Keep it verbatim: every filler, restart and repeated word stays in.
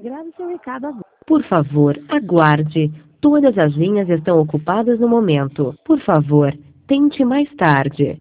Grave seu recado agora. Por favor, aguarde. Todas as linhas estão ocupadas no momento. Por favor, tente mais tarde.